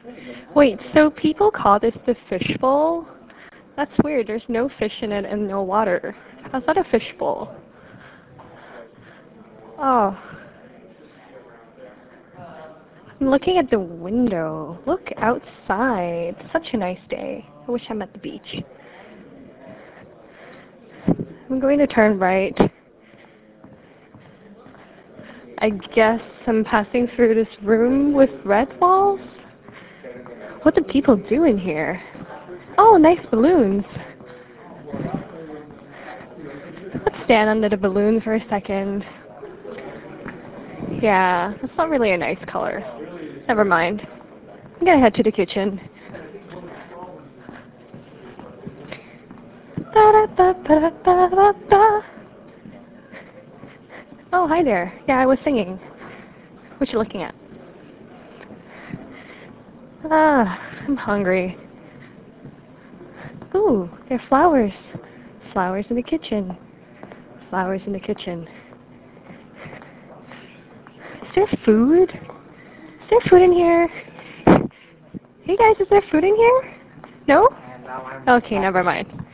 Wait, so people call this the fishbowl? That's weird. There's no fish in it and no water. How's that a fishbowl? Oh, I'm looking at the window. Look outside. Such a nice day. I wish I'm at the beach. I'm going to turn right. I guess I'm passing through this room with red walls? What do people do in here? Oh, nice balloons. Let's stand under the balloon for a second. Yeah, that's not really a nice color. Never mind. I'm gonna head to the kitchen. Oh, hi there. Yeah, I was singing. What you looking at? Ah, I'm hungry. Ooh, there are flowers. Flowers in the kitchen. Flowers in the kitchen. Is there food? Is there food in here? Hey guys, is there food in here? No? Okay, never mind.